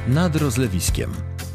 nad rozlewiskiem.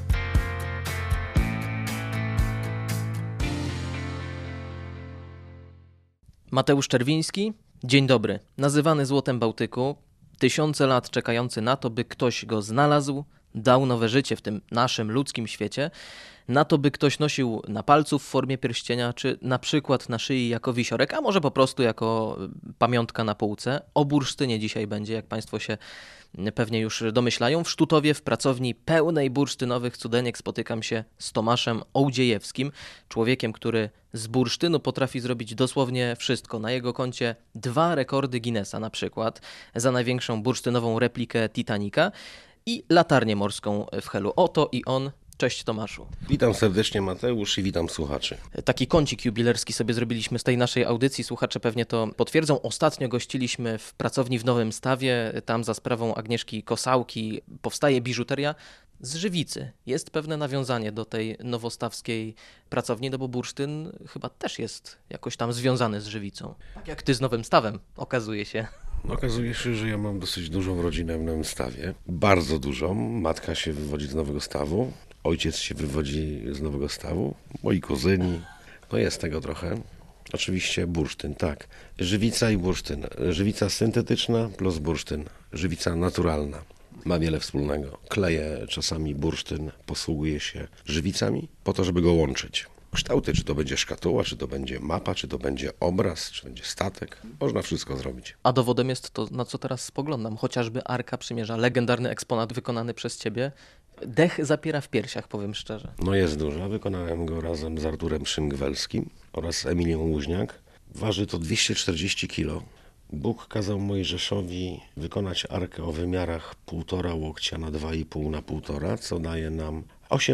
Mateusz Czerwiński, dzień dobry. Nazywany Złotem Bałtyku, tysiące lat czekający na to, by ktoś go znalazł, dał nowe życie w tym naszym ludzkim świecie, na to, by ktoś nosił na palcu w formie pierścienia, czy na przykład na szyi jako wisiorek, a może po prostu jako pamiątka na półce. O bursztynie dzisiaj będzie, jak Państwo się pewnie już domyślają. W Sztutowie w pracowni pełnej bursztynowych cudeniek spotykam się z Tomaszem Ołdziejewskim, człowiekiem, który z bursztynu potrafi zrobić dosłownie wszystko. Na jego koncie 2 rekordy Guinnessa na przykład za największą bursztynową replikę Titanica i latarnię morską w Helu. Oto i on. Cześć Tomaszu. Witam serdecznie Mateusz i witam słuchaczy. Taki kącik jubilerski sobie zrobiliśmy z tej naszej audycji. Słuchacze pewnie to potwierdzą. Ostatnio gościliśmy w pracowni w Nowym Stawie. Tam za sprawą Agnieszki Kosałki powstaje biżuteria z żywicy. Jest pewne nawiązanie do tej nowostawskiej pracowni, no bo bursztyn chyba też jest jakoś tam związany z żywicą. Tak jak ty z Nowym Stawem, okazuje się. Okazuje się, że ja mam dosyć dużą rodzinę w Nowym Stawie. Bardzo dużą. Matka się wywodzi z Nowego Stawu. Ojciec się wywodzi z Nowego Stawu, moi kuzyni, no jest tego trochę. Oczywiście bursztyn, tak. Żywica i bursztyn. Żywica syntetyczna plus bursztyn. Żywica naturalna. Ma wiele wspólnego. Kleje czasami bursztyn, posługuje się żywicami po to, żeby go łączyć. Kształty, czy to będzie szkatuła, czy to będzie mapa, czy to będzie obraz, czy to będzie statek. Można wszystko zrobić. A dowodem jest to, na co teraz spoglądam. Chociażby Arka Przymierza, legendarny eksponat wykonany przez ciebie. Dech zapiera w piersiach, powiem szczerze. No jest duża. Wykonałem go razem z Arturem Szyngwelskim oraz Emilią Łuźniak. Waży to 240 kg. Bóg kazał Mojżeszowi wykonać arkę o wymiarach 1,5 łokcia na 2,5 na 1,5, co daje nam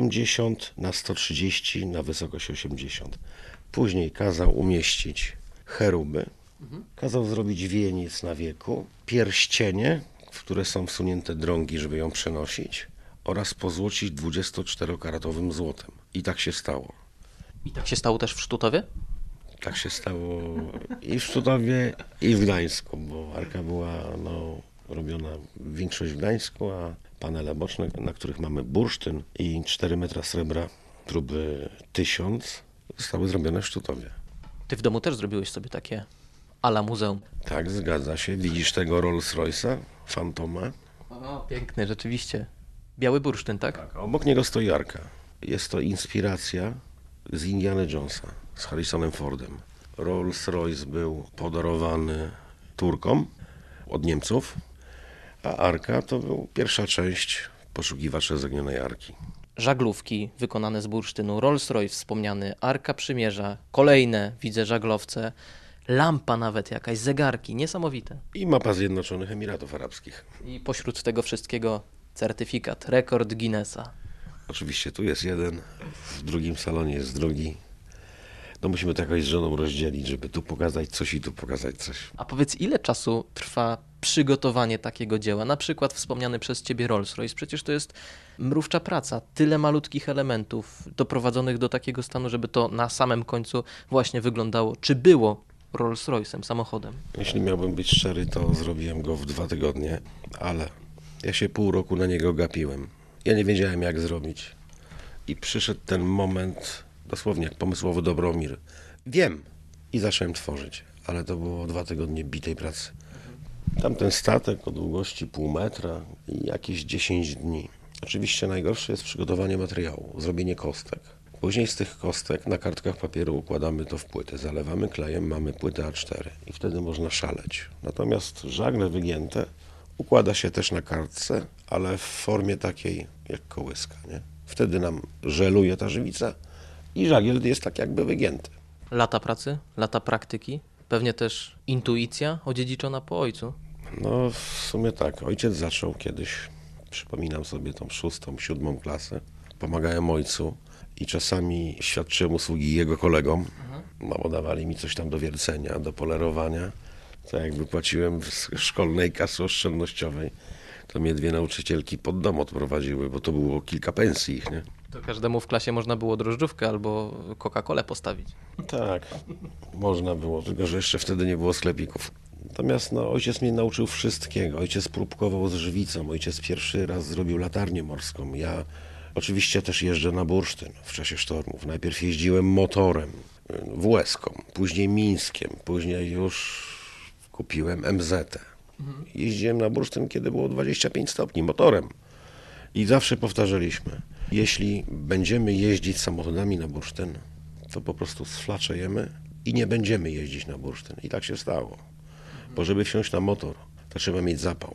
80 na 130 na wysokość 80. Później kazał umieścić cheruby, kazał zrobić wieniec na wieku, pierścienie, w które są wsunięte drągi, żeby ją przenosić, oraz pozłocić 24-karatowym złotem. I tak się stało. I tak się stało też w Sztutowie? Tak się stało i w Sztutowie, i w Gdańsku, bo arka była robiona większość w Gdańsku, a panele boczne, na których mamy bursztyn i 4 metra srebra próby 1000, zostały zrobione w Sztutowie. Ty w domu też zrobiłeś sobie takie a la muzeum. Tak, zgadza się. Widzisz tego Rolls Royce'a, Fantoma? O, piękny, rzeczywiście. Biały bursztyn, tak? Tak, obok niego stoi arka. Jest to inspiracja z Indiana Jonesa, z Harrisonem Fordem. Rolls Royce był podarowany Turkom od Niemców, a arka to był pierwsza część poszukiwaczy zaginionej arki. Żaglówki wykonane z bursztynu, Rolls-Royce wspomniany, Arka Przymierza, kolejne, widzę, żaglowce, lampa nawet jakaś, zegarki, niesamowite. I mapa Zjednoczonych Emiratów Arabskich. I pośród tego wszystkiego certyfikat, rekord Guinnessa. Oczywiście tu jest jeden, w drugim salonie jest drugi. No musimy to jakoś z żoną rozdzielić, żeby tu pokazać coś i tu pokazać coś. A powiedz, ile czasu trwa przygotowanie takiego dzieła? Na przykład wspomniany przez ciebie Rolls-Royce. Przecież to jest mrówcza praca. Tyle malutkich elementów doprowadzonych do takiego stanu, żeby to na samym końcu właśnie wyglądało, czy było Rolls-Royce'em, samochodem. Jeśli miałbym być szczery, to zrobiłem go w 2 tygodnie, ale ja się pół roku na niego gapiłem. Ja nie wiedziałem, jak zrobić. I przyszedł ten moment, dosłownie jak pomysłowy Dobromir. Wiem i zacząłem tworzyć, ale to było 2 tygodnie bitej pracy. Tamten statek o długości 0,5 metra i jakieś 10 dni. Oczywiście najgorsze jest przygotowanie materiału, zrobienie kostek. Później z tych kostek na kartkach papieru układamy to w płyty, zalewamy klejem, mamy płytę A4 i wtedy można szaleć. Natomiast żagle wygięte układa się też na kartce, ale w formie takiej jak kołyska, nie? Wtedy nam żeluje ta żywica i żagiel jest tak jakby wygięty. Lata pracy, lata praktyki, pewnie też intuicja odziedziczona po ojcu. No w sumie tak, ojciec zaczął kiedyś, przypominam sobie tą 6., 7. klasę, pomagałem ojcu i czasami świadczyłem usługi jego kolegom, no bo dawali mi coś tam do wiercenia, do polerowania, to jak wypłaciłem z szkolnej kasy oszczędnościowej, to mnie 2 nauczycielki pod dom odprowadziły, bo to było kilka pensji ich, nie? To każdemu w klasie można było drożdżówkę albo Coca-Colę postawić. Tak, można było, tylko że jeszcze wtedy nie było sklepików. Natomiast no, ojciec mnie nauczył wszystkiego. Ojciec próbkował z żywicą, ojciec pierwszy raz zrobił latarnię morską. Ja oczywiście też jeżdżę na bursztyn w czasie sztormów. Najpierw jeździłem motorem, WS-ką, później Mińskiem, później już kupiłem MZ. Jeździłem na bursztyn, kiedy było 25 stopni, motorem. I zawsze powtarzaliśmy, jeśli będziemy jeździć samochodami na bursztyn, to po prostu sflaczejemy i nie będziemy jeździć na bursztyn. I tak się stało. Bo żeby wsiąść na motor, to trzeba mieć zapał.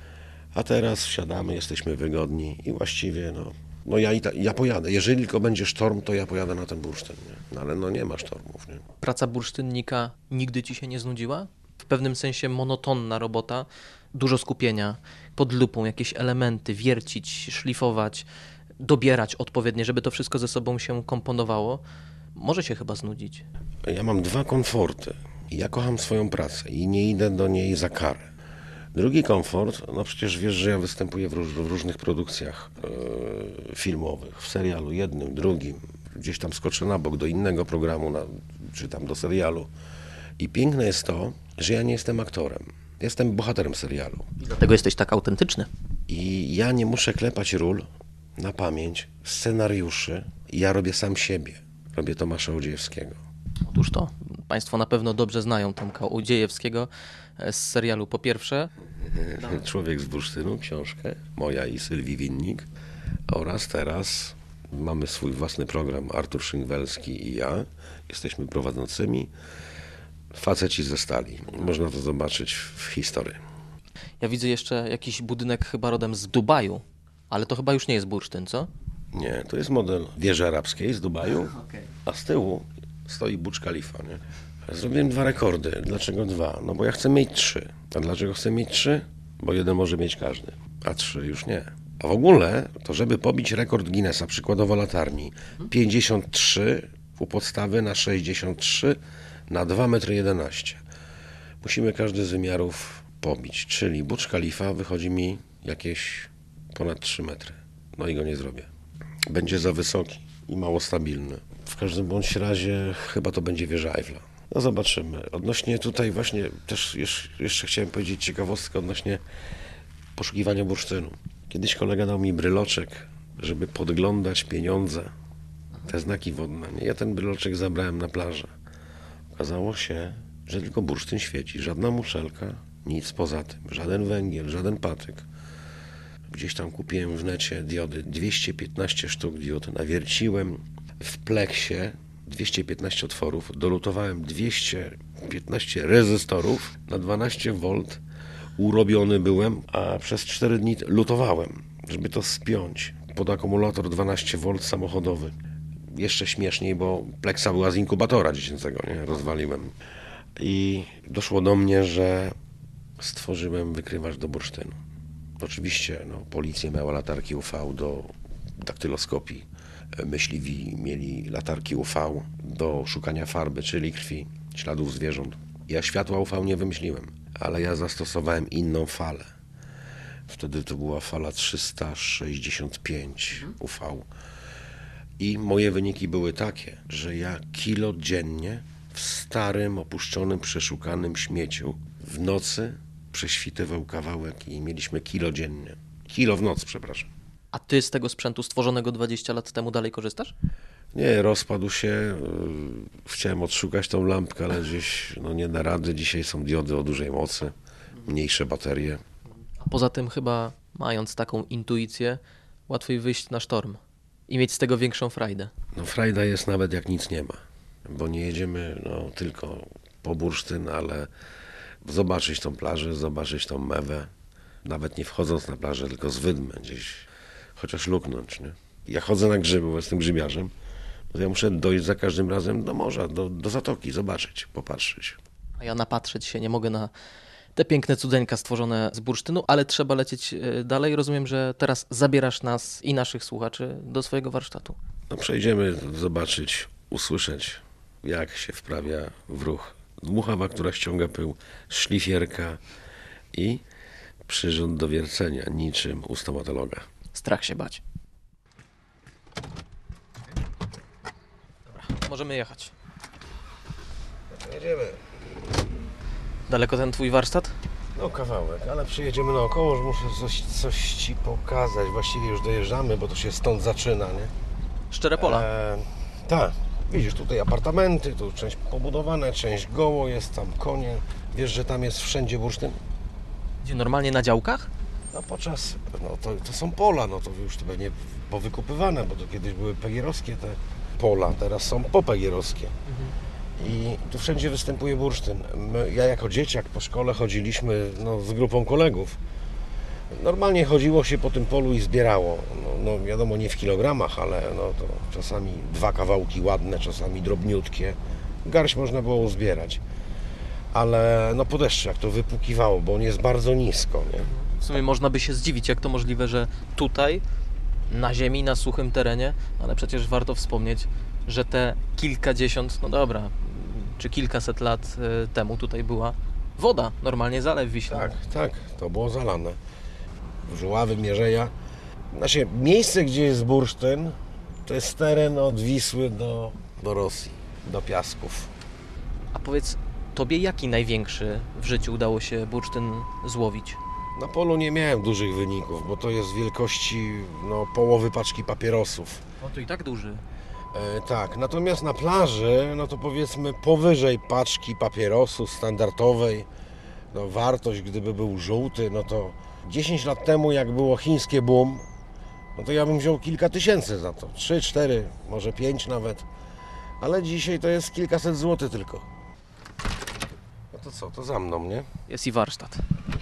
A teraz wsiadamy, jesteśmy wygodni i właściwie no ja pojadę. Jeżeli tylko będzie sztorm, to ja pojadę na ten bursztyn. Nie? No ale no nie ma sztormów. Nie? Praca bursztynnika nigdy ci się nie znudziła? W pewnym sensie monotonna robota, dużo skupienia, pod lupą jakieś elementy, wiercić, szlifować, dobierać odpowiednio, żeby to wszystko ze sobą się komponowało. Może się chyba znudzić. Ja mam dwa komforty. Ja kocham swoją pracę i nie idę do niej za karę. Drugi komfort, no przecież wiesz, że ja występuję w różnych produkcjach filmowych, w serialu jednym, drugim. Gdzieś tam skoczę na bok do innego programu, czy tam do serialu. I piękne jest to, że ja nie jestem aktorem. Jestem bohaterem serialu. I dlatego jesteś tak autentyczny. I ja nie muszę klepać ról na pamięć, scenariuszy. Ja robię sam siebie. Robię Tomasza Łodziejewskiego. Otóż to. Państwo na pewno dobrze znają Tomka Łodziejewskiego z serialu Po pierwsze. Człowiek z bursztynu, książkę, moja i Sylwii Winnik. Oraz teraz mamy swój własny program, Artur Szynwelski i ja. Jesteśmy prowadzącymi. Faceci ze stali. Można to zobaczyć w historii. Ja widzę jeszcze jakiś budynek chyba rodem z Dubaju, ale to chyba już nie jest bursztyn, co? Nie, to jest model wieży arabskiej z Dubaju, a z tyłu stoi Burcz Khalifa. Nie? Zrobiłem 2 rekordy. Dlaczego 2? No bo ja chcę mieć 3. A dlaczego chcę mieć 3? Bo 1 może mieć każdy, a 3 już nie. A w ogóle, to żeby pobić rekord Guinnessa, przykładowo latarni, 53 u podstawy na 63 na 2,11 m. Musimy każdy z wymiarów pobić, czyli Burcz Khalifa wychodzi mi jakieś ponad 3 metry. No i go nie zrobię. Będzie za wysoki i mało stabilny. W każdym bądź razie chyba to będzie wieża Eiffla. No zobaczymy. Odnośnie tutaj właśnie też jeszcze chciałem powiedzieć ciekawostkę odnośnie poszukiwania bursztynu. Kiedyś kolega dał mi bryloczek, żeby podglądać pieniądze, te znaki wodne. Ja ten bryloczek zabrałem na plażę. Okazało się, że tylko bursztyn świeci. Żadna muszelka, nic poza tym. Żaden węgiel, żaden patyk. Gdzieś tam kupiłem w necie diody, 215 sztuk diod. Nawierciłem w pleksie 215 otworów. Dolutowałem 215 rezystorów na 12 V. Urobiony byłem, a przez 4 dni lutowałem, żeby to spiąć pod akumulator 12 V samochodowy. Jeszcze śmieszniej, bo pleksa była z inkubatora dziecięcego, nie? Rozwaliłem. I doszło do mnie, że stworzyłem wykrywacz do bursztynu. Oczywiście policja miała latarki UV do daktyloskopii. Myśliwi mieli latarki UV do szukania farby, czyli krwi, śladów zwierząt. Ja światła UV nie wymyśliłem, ale ja zastosowałem inną falę. Wtedy to była fala 365 UV. I moje wyniki były takie, że ja kilo dziennie w starym, opuszczonym, przeszukanym śmieciu w nocy prześwitywał kawałek i mieliśmy kilo dziennie. Kilo w noc, przepraszam. A ty z tego sprzętu stworzonego 20 lat temu dalej korzystasz? Nie, rozpadł się. Chciałem odszukać tą lampkę, ale gdzieś nie da rady. Dzisiaj są diody o dużej mocy, mniejsze baterie. A poza tym chyba, mając taką intuicję, łatwiej wyjść na sztorm i mieć z tego większą frajdę. Frajda jest nawet jak nic nie ma, bo nie jedziemy tylko po bursztyn, ale zobaczyć tą plażę, zobaczyć tą mewę, nawet nie wchodząc na plażę, tylko z wydmy gdzieś, chociaż luknąć. Nie? Ja chodzę na grzyby, bo jestem grzybiarzem, to ja muszę dojść za każdym razem do morza, do zatoki, zobaczyć, popatrzeć. A ja napatrzeć się nie mogę na te piękne cudeńka stworzone z bursztynu, ale trzeba lecieć dalej. Rozumiem, że teraz zabierasz nas i naszych słuchaczy do swojego warsztatu. Przejdziemy zobaczyć, usłyszeć, jak się wprawia w ruch dmuchawa, która ściąga pył, szlifierka i przyrząd do wiercenia, niczym u stomatologa. Strach się bać. Dobra, możemy jechać. Jedziemy. Daleko ten twój warsztat? No kawałek, ale przyjedziemy naokoło, że muszę coś Ci pokazać. Właściwie już dojeżdżamy, bo to się stąd zaczyna, nie? Szczere pola. Tak, widzisz, tutaj apartamenty, tu część pobudowane, część goło jest, tam konie. Wiesz, że tam jest wszędzie bursztyn? Gdzie normalnie na działkach? No to są pola, no to już to pewnie powykupywane, bo to kiedyś były pegierowskie te pola, teraz są popegierowskie. I tu wszędzie występuje bursztyn. Ja jako dzieciak po szkole chodziliśmy z grupą kolegów. Normalnie chodziło się po tym polu i zbierało. No wiadomo, nie w kilogramach, ale to czasami 2 kawałki ładne, czasami drobniutkie. Garść można było uzbierać. Ale po deszczu jak to wypukiwało, bo on jest bardzo nisko, nie? W sumie można by się zdziwić, jak to możliwe, że tutaj, na ziemi, na suchym terenie, ale przecież warto wspomnieć, że te kilkadziesiąt, czy kilkaset lat temu tutaj była woda, normalnie zalew wiślany. Tak, to było zalane. Żuławy, Mierzeja. Miejsce, gdzie jest bursztyn, to jest teren od Wisły do Rosji, do piasków. A powiedz, tobie jaki największy w życiu udało się bursztyn złowić? Na polu nie miałem dużych wyników, bo to jest wielkości połowy paczki papierosów. No to i tak duży. Tak, natomiast na plaży, to powiedzmy powyżej paczki papierosów standardowej, wartość, gdyby był żółty, to 10 lat temu, jak było chińskie boom, to ja bym wziął kilka tysięcy za to. 3, 4, może 5 nawet. Ale dzisiaj to jest kilkaset złotych tylko. No to co, to za mną, nie? Jest i warsztat.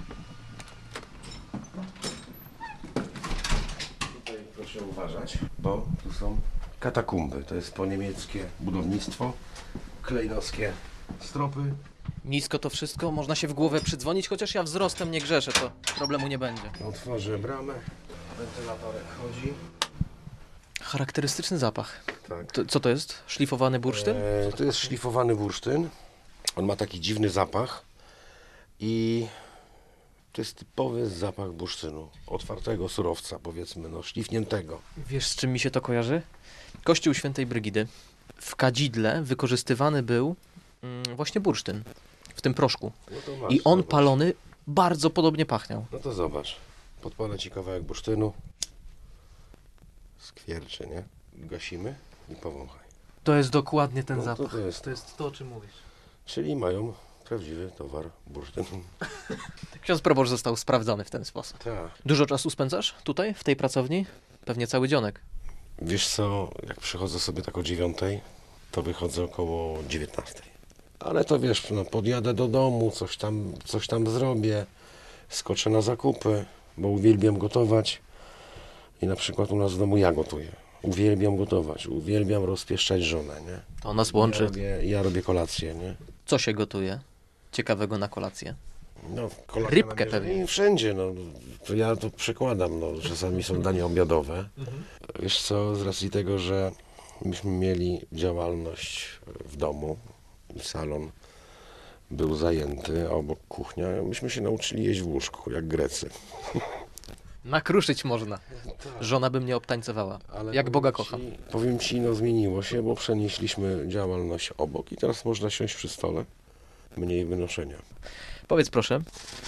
Tutaj proszę uważać, bo tu są katakumby. To jest po niemieckie budownictwo, klejnowskie stropy. Nisko to wszystko, można się w głowę przydzwonić, chociaż ja wzrostem nie grzeszę, to problemu nie będzie. Otworzę bramę, wentylatorek chodzi. Charakterystyczny zapach. Tak. Co to jest? Szlifowany bursztyn? To jest szlifowany bursztyn. On ma taki dziwny zapach i to jest typowy zapach bursztynu. Otwartego surowca, powiedzmy, szlifniętego. Wiesz, z czym mi się to kojarzy? Kościół Świętej Brygidy. W kadzidle wykorzystywany był właśnie bursztyn w tym proszku. To masz, I on zobacz. palony bardzo podobnie pachniał. No to zobacz. Podpalę Ci kawałek bursztynu. Skwierczy, nie? Gasimy i powąchaj. To jest dokładnie ten zapach. To jest to, o czym mówisz. Czyli mają prawdziwy towar bursztyn. Ksiądz proboszcz został sprawdzony w ten sposób. Tak. Dużo czasu spędzasz tutaj, w tej pracowni? Pewnie cały dzionek. Wiesz co, jak przychodzę sobie tak o 9, to wychodzę około 19. Ale to wiesz, podjadę do domu, coś tam zrobię, skoczę na zakupy, bo uwielbiam gotować. I na przykład u nas w domu ja gotuję. Uwielbiam gotować, uwielbiam rozpieszczać żonę, nie? To nas łączy. Ja robię kolację, nie? Co się gotuje ciekawego na kolację? Kolacja Rybkę na pewnie. I wszędzie, to ja to przekładam, czasami są dania obiadowe. Wiesz co, z racji tego, że myśmy mieli działalność w domu i salon był zajęty, a obok kuchnia, myśmy się nauczyli jeść w łóżku, jak Grecy. Nakruszyć można. Żona by mnie obtańcowała. Ale Jak Boga kocham. Powiem Ci, zmieniło się, bo przenieśliśmy działalność obok i teraz można siąść przy stole, mniej wynoszenia. Powiedz proszę,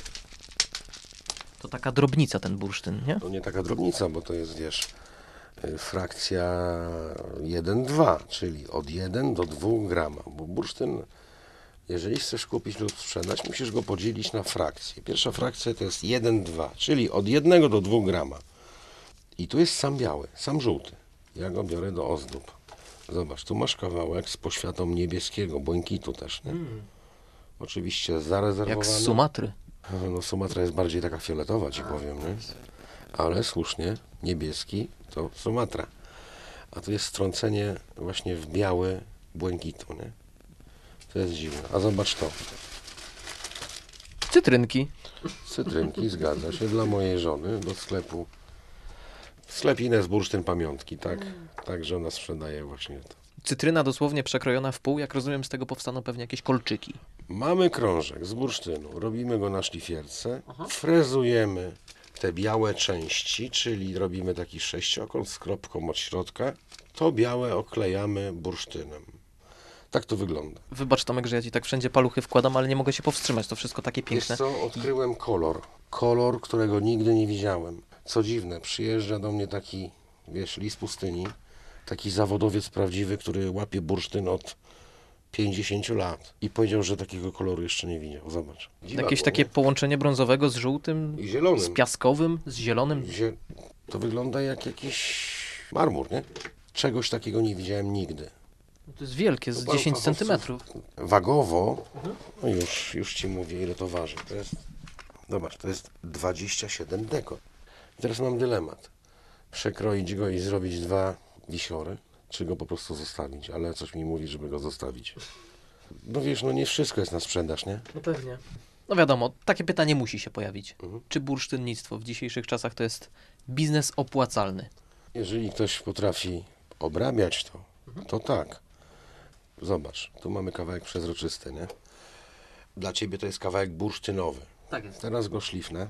to taka drobnica ten bursztyn, nie? To nie taka drobnica, bo to jest, wiesz, frakcja 1,2, czyli od 1 do 2 grama, bo bursztyn, jeżeli chcesz kupić lub sprzedać, musisz go podzielić na frakcje. Pierwsza frakcja to jest 1,2, czyli od 1 do 2 grama. I tu jest sam biały, sam żółty. Ja go biorę do ozdób. Zobacz, tu masz kawałek z poświatą niebieskiego, błękitu też, nie? Oczywiście zarezerwowany. Jak z Sumatry. Sumatra jest bardziej taka fioletowa, ci powiem, nie? Ale słusznie, niebieski to Sumatra. A tu jest strącenie właśnie w biały błękitu, nie? To jest dziwne. A zobacz to. Cytrynki. Cytrynki, zgadza się, dla mojej żony do sklepu. Sklep Ines Bursztyn Pamiątki, tak? Tak, żona sprzedaje właśnie to. Cytryna dosłownie przekrojona w pół, jak rozumiem, z tego powstaną pewnie jakieś kolczyki. Mamy krążek z bursztynu, robimy go na szlifierce, frezujemy te białe części, czyli robimy taki sześciokąt z kropką od środka. To białe oklejamy bursztynem. Tak to wygląda. Wybacz, Tomek, że ja ci tak wszędzie paluchy wkładam, ale nie mogę się powstrzymać. To wszystko takie piękne. Wiesz co, odkryłem kolor. Kolor, którego nigdy nie widziałem. Co dziwne, przyjeżdża do mnie taki, wiesz, lis pustyni, taki zawodowiec prawdziwy, który łapie bursztyn od 50 lat i powiedział, że takiego koloru jeszcze nie widział. Zobacz. Dziwadło, Jakieś takie nie? połączenie brązowego z żółtym, I zielonym. z piaskowym, z zielonym. To wygląda jak jakiś marmur, nie? Czegoś takiego nie widziałem nigdy. To jest wielkie, z 10 centymetrów. Wagowo, no już ci mówię, ile to waży. To jest, zobacz, to jest 27 deko. I teraz mam dylemat. Przekroić go i zrobić 2 wisiory, czy go po prostu zostawić, ale coś mi mówi, żeby go zostawić. No wiesz, no nie wszystko jest na sprzedaż, nie? No pewnie. No wiadomo, takie pytanie musi się pojawić. Czy bursztynnictwo w dzisiejszych czasach to jest biznes opłacalny? Jeżeli ktoś potrafi obrabiać to tak. Zobacz, tu mamy kawałek przezroczysty, nie? Dla ciebie to jest kawałek bursztynowy. Tak jest. Teraz go szlifnę.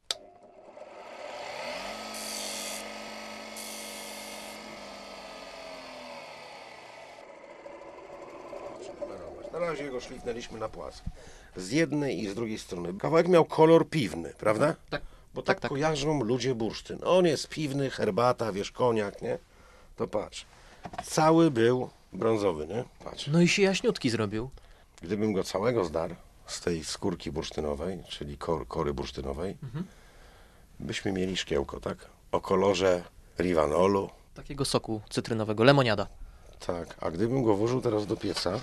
Na razie go szlifnęliśmy na płask. Z jednej i z drugiej strony. Kawałek miał kolor piwny, prawda? Tak. Bo tak kojarzą ludzie bursztyn. On jest piwny, herbata, wiesz, koniak, nie? To patrz. Cały był brązowy, nie? Patrz. No i się jaśniutki zrobił. Gdybym go całego zdarł z tej skórki bursztynowej, czyli kory bursztynowej, byśmy mieli szkiełko, tak? O kolorze rivanolu. Takiego soku cytrynowego, lemoniada. Tak, a gdybym go włożył teraz do pieca,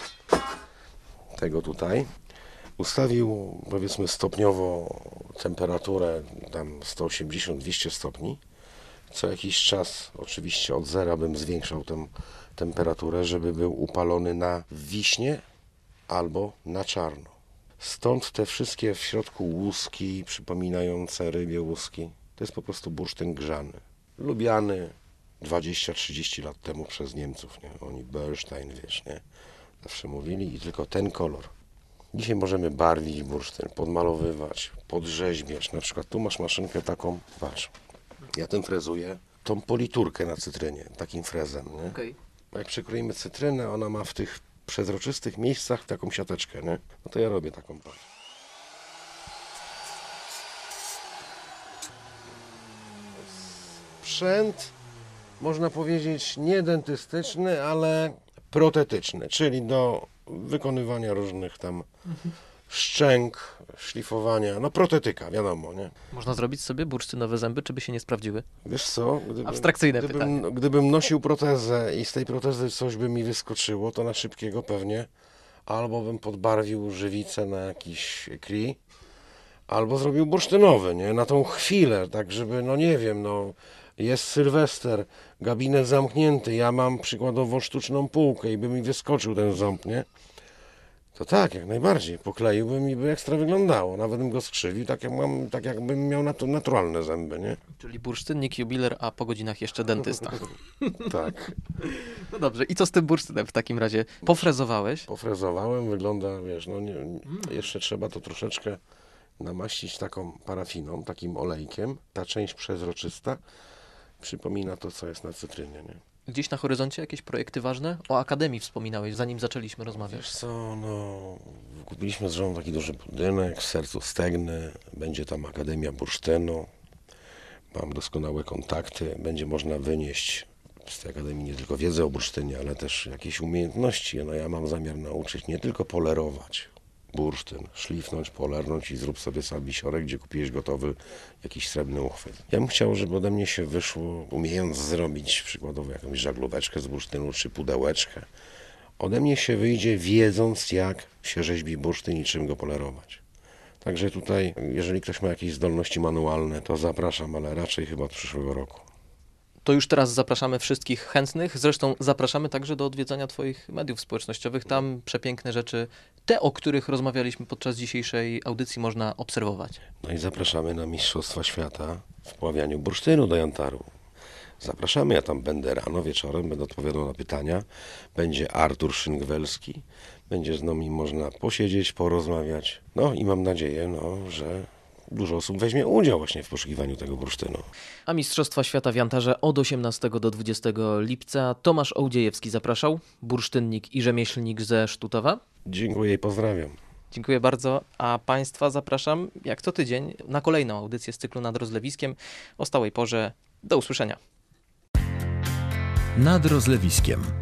tego tutaj, ustawił powiedzmy stopniowo temperaturę tam 180-200 stopni, co jakiś czas oczywiście od zera bym zwiększał tę temperaturę, żeby był upalony na wiśnie albo na czarno. Stąd te wszystkie w środku łuski przypominające rybie łuski. To jest po prostu bursztyn grzany. Lubiany 20-30 lat temu przez Niemców, nie? Oni Bernstein, wiesz, nie? Zawsze mówili i tylko ten kolor. Dzisiaj możemy barwić bursztyn, podmalowywać, podrzeźbiać. Na przykład tu masz maszynkę taką, patrz, ja tym frezuję tą politurkę na cytrynie, takim frezem, nie? Okej. Jak przekroimy cytrynę, ona ma w tych przezroczystych miejscach taką siateczkę, nie? No to ja robię taką, patrz. Sprzęt, można powiedzieć, nie dentystyczny, ale protetyczny, czyli do wykonywania różnych tam szczęk, szlifowania, no protetyka, wiadomo, nie? Można zrobić sobie bursztynowe zęby, czy by się nie sprawdziły? Wiesz co? Abstrakcyjne pytanie. Gdybym nosił protezę i z tej protezy coś by mi wyskoczyło, to na szybkiego pewnie albo bym podbarwił żywicę na jakiś kli, albo zrobił bursztynowy, nie? Na tą chwilę, tak żeby, no nie wiem, no jest Sylwester, gabinet zamknięty, ja mam przykładowo sztuczną półkę i by mi wyskoczył ten ząb, nie? To tak, jak najbardziej. Pokleiłbym i by ekstra wyglądało. Nawet bym go skrzywił, tak jakbym miał naturalne zęby, nie? Czyli bursztynnik, jubiler, a po godzinach jeszcze dentysta. Tak. No dobrze, i co z tym bursztynem w takim razie? Pofrezowałeś? Pofrezowałem, wygląda, wiesz, no nie, jeszcze trzeba to troszeczkę namaścić taką parafiną, takim olejkiem. Ta część przezroczysta przypomina to, co jest na cytrynie, nie? Gdzieś na horyzoncie jakieś projekty ważne? O Akademii wspominałeś, zanim zaczęliśmy rozmawiać. Wiesz co, no, kupiliśmy z żoną taki duży budynek w sercu Stegny, będzie tam Akademia Bursztynu, mam doskonałe kontakty, będzie można wynieść z tej Akademii nie tylko wiedzę o bursztynie, ale też jakieś umiejętności. No ja mam zamiar nauczyć nie tylko polerować bursztyn, szlifnąć, polernąć i zrób sobie sam wisiorek, gdzie kupiłeś gotowy jakiś srebrny uchwyt. Ja bym chciał, żeby ode mnie się wyszło, umiejąc zrobić przykładowo jakąś żaglóweczkę z bursztynu czy pudełeczkę. Ode mnie się wyjdzie wiedząc, jak się rzeźbi bursztyn i czym go polerować. Także tutaj, jeżeli ktoś ma jakieś zdolności manualne, to zapraszam, ale raczej chyba od przyszłego roku. To już teraz zapraszamy wszystkich chętnych. Zresztą zapraszamy także do odwiedzania Twoich mediów społecznościowych. Tam przepiękne rzeczy, te o których rozmawialiśmy podczas dzisiejszej audycji, można obserwować. No i zapraszamy na Mistrzostwa Świata w pławianiu bursztynu do Jantaru. Zapraszamy, ja tam będę rano, wieczorem, będę odpowiadał na pytania. Będzie Artur Szynkwelski, będzie z nami można posiedzieć, porozmawiać. No i mam nadzieję, no, że dużo osób weźmie udział właśnie w poszukiwaniu tego bursztynu. A Mistrzostwa Świata w Jantarze od 18 do 20 lipca. Tomasz Ołdziejewski zapraszał, bursztynnik i rzemieślnik ze Sztutowa. Dziękuję i pozdrawiam. Dziękuję bardzo, a Państwa zapraszam jak co tydzień na kolejną audycję z cyklu Nad Rozlewiskiem o stałej porze. Do usłyszenia. Nad Rozlewiskiem.